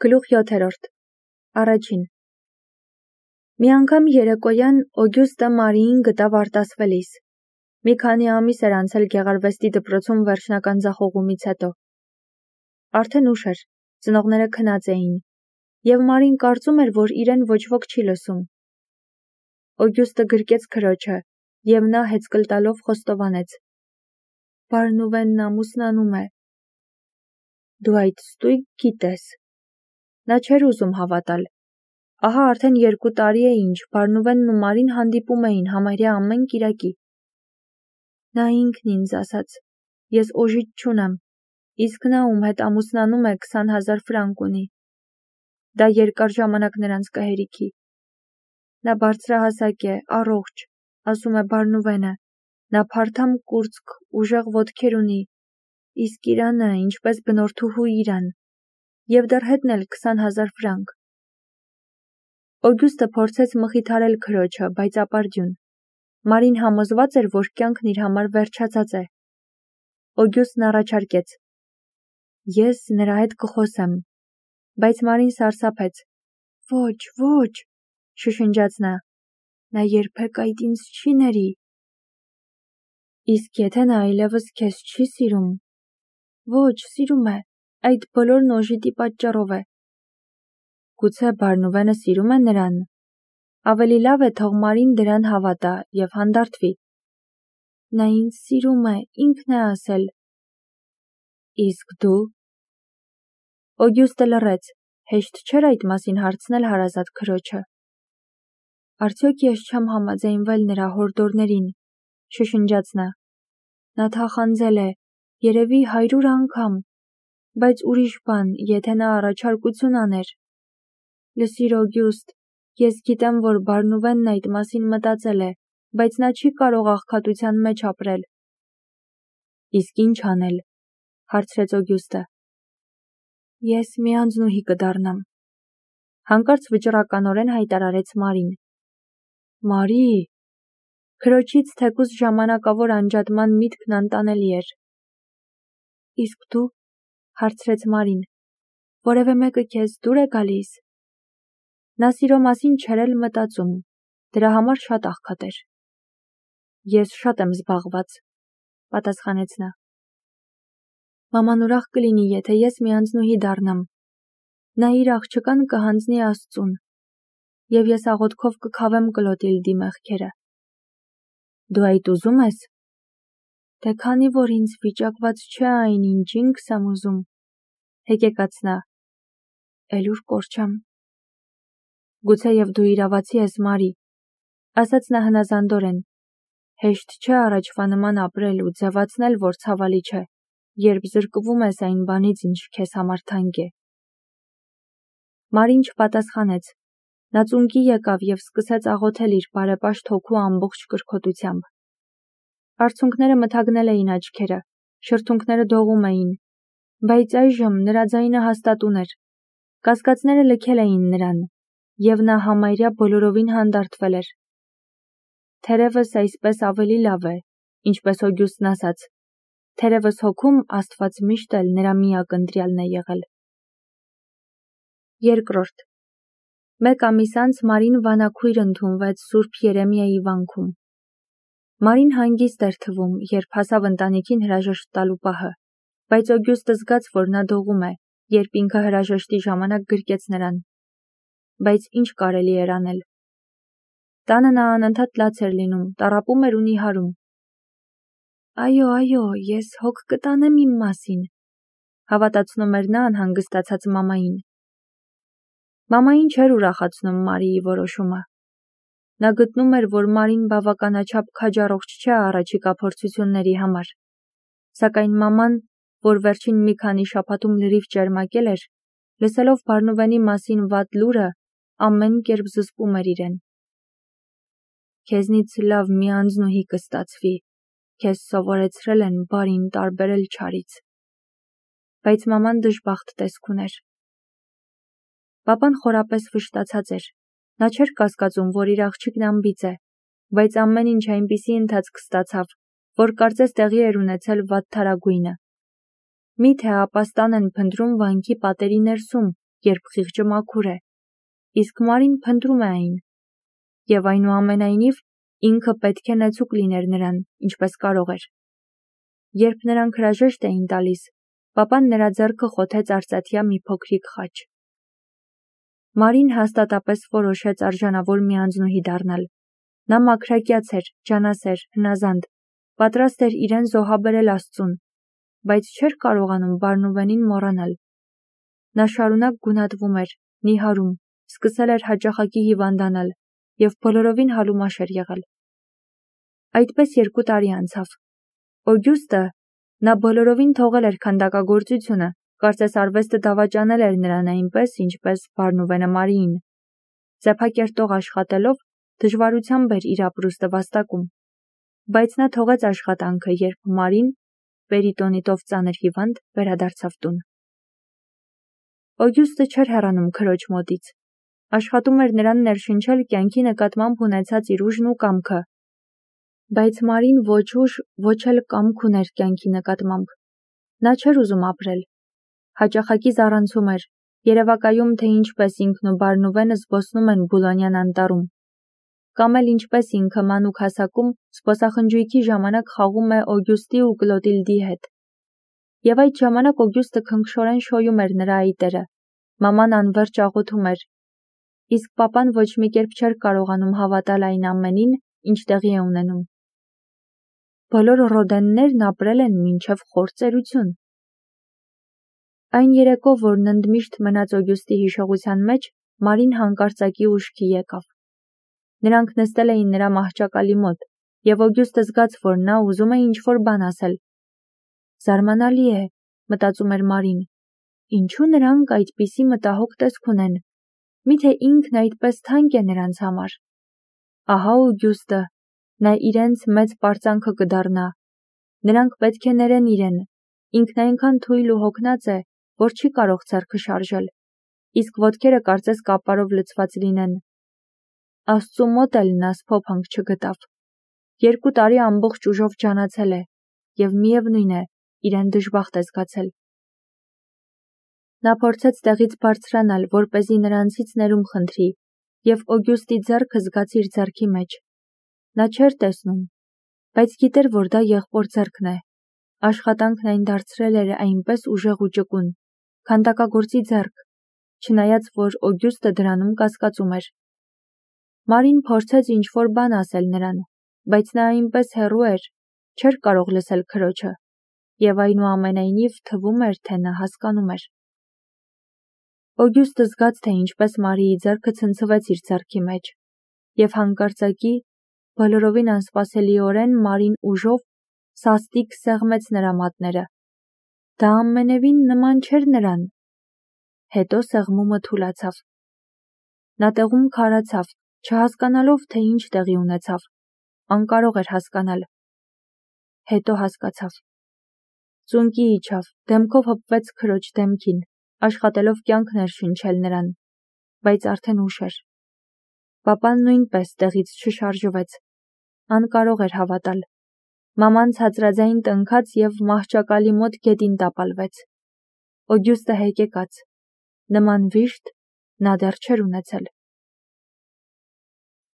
Գլուխ 7. Առաջին. Մի անգամ երեկոյան Օգյուստը Մարիին գտավ արտասվելիս։ Մի քանի ամիս էր անցել Գեղարվեստի դպրոցում վերջնական ձախողումից հետո։ Արդեն ուշ էր, ծնողները քնած էին, և Մարին կարծում էր, որ իրեն ոչ ոք չի լսում։ Օգյուստը գրկեց քրոջը, և նա հեծկլ տալով խոստովանեց. Բարնուվենն ամուսնանում է։ Դու այդ ստույգ գիտես։ Նա չէր ուզում հավատալ։ Ահա արդեն 2 տարի է ինչ Բարնուվենն ու Մարին հանդիպում էին համարյա ամեն կիրակի։ Նա ինքն ինձ ասաց. ես օժիտ չունեմ, իսկ նա ում հետ ամուսնանում է 20,000 ֆրանկ ունի։ Դա երկար ժամանակ նրանց կհերիքի։ Նա բարձրահասակ է, առողջ, ասում է Բարնուվենը։ Նա փարթամ կուրծք, ուժեղ ոտքեր ունի, իսկ Իրանը ինչպես բնորդուհու իրան, և դեռ հետն էլ 20,000 ֆրանկ։ Օգյուստը փորձեց մխիթարել քրոջը, բայց ապարդյուն։ Մարին համոզված էր, որ կյանքն իր համար վերջացած է։ Օգյուստն առաջարկեց. ես նրա հետ կխոսեմ, բայց Մարին սարսափեց։ Ոչ, ոչ, շշնջաց նա երբեք այդ ինձ չի ների։ Իսկ եթե նա այլևս քեզ չի սիրում։ Ոչ, սիրում է, այդ բոլորն օժիտի պատճառով է։ Գուցե Բարնուվենը սիրում է նրան։ Ավելի լավ է թող Մարին դրան հավատա և հանդարտվի։ Նա ինձ սիրում է, ինքն է ասել։ Իսկ դու։ Օգյուստը լռեց, հեշտ չէր այդ մասին հարցնել հարազատ քրոջը։ Արդյոք ես չեմ համաձայնվել նրա հորդորներին, շշնջաց նա։ Նա թախանձել է, երևի 100 անգամ, բայց ուրիշ բան, եթե նա առաջարկություն աներ։ Լսիր Օգյուստ, ես գիտեմ, որ Բարնուվենն այդ մասին մտածել է, բայց նա չի կարող աղքատության մեջ ապրել։ Իսկ ինչ անել, հարցրեց Օգյուստը։ Ես մի անձնուհի կդառնամ, հանկարծ վճռականորեն հայտարարեց Մարին։ Մարի, քրոջից թեկուզ ժամանակավոր անջատման միտքն անտանելի էր։ Իսկ դու, հարցրեց Մարին, որևէ մեկը քեզ դուր է գալիս։ Նա սիրո մասին չէր էլ մտածում, դրա համար շատ աղքատ էր։ Ես շատ եմ զբաղված, պատասխանեց նա։ Մաման ուրախ կլինի, եթե ես մի անձնուհի դառնամ։ Նա իր աղջկան կհանձնի Աստծուն, և ես աղոթքով կքավեմ Կլոտիլդի մեղքերը։ Դու այդ ուզում ես։ Դե քանի որ ինձ վիճակված չէ այն, ինչ ինքս եմ ուզում, հեկեկաց նա, էլ ուր կորչեմ։ Գուցեև դու իրավացի ես, Մարի, ասաց նա հնազանդորեն։ Հեշտ չէ առաջվա նման ապրել ու ձևացնել, որ ցավալի չէ, երբ զրկվում ես այն բանից, ինչ քեզ համար թանկ է։ Մարին չպատասխանեց։ Նա ծունկի եկավ և սկսեց աղոթել իր բարեպաշտ հոգու ամբողջ կրքոտությամբ։ Արցունքները մթագնել էին աչքերը, շրթունքները դողում էին, բայց այժմ նրա ձայնը հաստատուն էր։ Կասկածները լքել էին նրան, և նա համարյա բոլորովին հանդարտվել էր։ Թերևս այսպես ավելի լավ է, ինչպես Օգյուստն ասաց, թերևս հոգում Աստված միշտ էլ նրա միակ ընտրյալն է եղել։ Երկրորդ. 1 ամիս անց Մարին վանաքույր ընդունվեց Սուրբ Երեմիայի վանքում։ Մարին հանգիստ էր թվում, երբ հասավ ընտանիքին հրաժեշտ տալու պահը, բայց Օգյուստը զգաց, որ նա դողում է, երբ ինքը հրաժեշտի ժամանակ գրկեց նրան։ Բայց ինչ կարելի էր անել։ Տանը նա անընդհատ լաց էր լինում, տառապում էր ու նիհարում։ Այո, ես հոգ կտանեմ իմ մասին, հավատացնում էր նա անհանգստացած մամային։ Մամային չէր ուրախացնում Մարիի որոշումը։ Նա գտնում էր, որ Մարին բավականաչափ քաջառողջ չէ առաջիկա փորձությունների համար։ Սակայն մաման, որ վերջին մի քանի շաբաթում լրիվ ճերմակել էր, լսելով Բարնուվենի մասին վատ լուրը, ամեն կերպ զսպում էր իրեն։ Քեզնից լավ մի անձնուհի կստացվի, քեզ սովորեցրել են բարին տարբերել չարից։ Բայց մաման դժբախտ տեսք ուներ։ Պապան խորապես վշտացած էր։ Նա չէր կասկածում, որ իր աղջիկն անբիծ է, բայց ամեն ինչ այնպիսի ընթացք ստացավ, որ կարծես տեղի էր ունեցել վատթարագույնը։ Միթե ապաստան են փնտրում վանքի պատերի ներսում երբ խիղճը մաքուր է, իսկ Մարին փնտրում է այն, և այնուամենայնիվ ինքը պետք է նեցուկ լիներ նրան, ինչպես կարող էր։ Երբ նրանք հրաժեշտ էին տալիս, պապան նրա ձեռքը խոթեց արծաթյա մի փոքրիկ խաչ։ Մարին հաստատապես որոշեց արժանավոր մի անձնուհի դառնալ։ Նա մաքրակյաց էր, ջանասեր, հնազանդ, պատրաստ էր իրեն զոհաբերել Աստծուն, բայց չէր կարողանում Բարնուբենին մոռանալ։ Նա շարունակ գունատվում էր, նիհարում, սկսել էր հաճախակի հիվանդանալ և բոլորովին հալումաշ էր եղել։ Այդպես 2 տարի անցավ։ Օգյուստը, նա բոլորովին թողել էր քանդակագործությունը, կարծես արվեստը դավաճանել էր նրան այնպես, ինչպես Բարնուբենը Մարիին։ Ծեփակերտող աշխատելով, դժվարությամբ էր իր ապրուստը վաստակում, բայց նա թողեց աշխատանքը, երբ Մարին, պերիտոնիտով ծանր հիվանդ, վերադարձավ տուն։ Օգյուստը չէր հեռանում քրոջ մոտից։ Աշխատում էր նրան ներշնչել կյանքի նկատմամբ ունեցած իր ուժն ու կամքը, բայց Մարին ոչ ուժ, ոչ էլ կամք ուներ կյանքի նկատմամբ։ Նա չէր ուզում ապրել։ Հաճախակի զառանցում էր, երևակայում, թե ինչպես ինքն ու Բարնուբենը զբոսնում են Բուլոնյան անտառում, կամ էլ ինչպես ինքը մանուկ հասակում զբոսախնջույքի ժամանակ խաղում է Օգյուստի ու Կլոտիլդի հետ։ Եվ այդ ժամանակ Օգյուստը քնքշորեն շոյում էր նրա այտերը, մաման անվերջ աղոթում էր, իսկ պապան ոչ մի կերպ չէր կարողանում հավատալ այն ամենին, ինչ տեղի է ունենում։ Բոլոր ռոդեններն ապրել են մինչև խոր ծերություն։ Այն երեկո, որն ընդմիշտ մնաց Օգյուստի հիշողության մեջ, Մարին հանկարծակի ուշքի եկավ։ Նրանք նստել էին նրա մահճակալի մոտ, և Օգյուստը զգաց, որ նա ուզում է ինչ-որ բան ասել։ Զարմանալի է, մտածում էր Մարին, ինչու նրանք այդպիսի մտահոգ տեսք ունեն, միթե ինքն այդպես թանկ է նրանց համար։ Ահա Օգյուստը, նա իրենց մեծ պարծանքը կդառնա։ Նրանք պետք է ներեն իրեն, ինքն այնքան թույլ ու հոգնած է, որ չի կարող ձեռքը շարժել, իսկ ոտքերը կարծես կապարով լցված լինեն։ Աստծու մոտ էլ նա սփոփանք չգտավ։ 2 տարի ամբողջ ուժով ջանացել է, և միևնույն է, իրեն դժբախտ է զգացել։ Նա փորձեց տեղից բարձրանալ, որպեսզի նրանցից ներում խնդրի, և Օգյուստի ձեռքը զգաց իր ձեռքի մեջ։ Նա չէր տեսնում, բայց գիտեր, որ դա եղբոր ձեռքն է։ Աշխատանքն այն դարձրել էր այնպես ուժեղ ու ճկուն, քանդակագործի ձեռք, չնայած որ Օգյուստը դրանում կասկածում էր։ Մարին փորձեց ինչ-որ բան ասել նրան, բայց նա այնպես հեռու էր, չէր կարող լսել քրոջը, և այնուամենայնիվ թվում էր, թե նա հասկանում էր։ Օգյուստը զգաց, թե ինչպես Մարիի ձեռքը ցնցվեց իր ձեռքի մեջ, և հանկարծակի, բոլորովին անսպասելիորեն Մարին ուժով սաստիկ սեղմեց նրա մատները։ Դա ամենևին նման չէր նրան։ Հետո սեղմումը թուլացավ։ Նա տեղում քարացավ, չհասկանալով, թե ինչ տեղի ունեցավ, անկարող էր հասկանալ։ Հետո հասկացավ։ Ծունկի իջավ, դեմքով հպվեց քրոջ դեմքին, աշխատելով կյանք ներշնչել նրան, բայց արդեն ուշ էր։ Պապան նույնպես տեղից չշարժվեց, անկարող էր հավատալ։ Մաման ցածրաձայն տնքաց և մահճակալի մոտ գետին տապալվեց։ Օգյուստը հեկեկաց։ Նման վիշտ նա դեռ չէր ունեցել։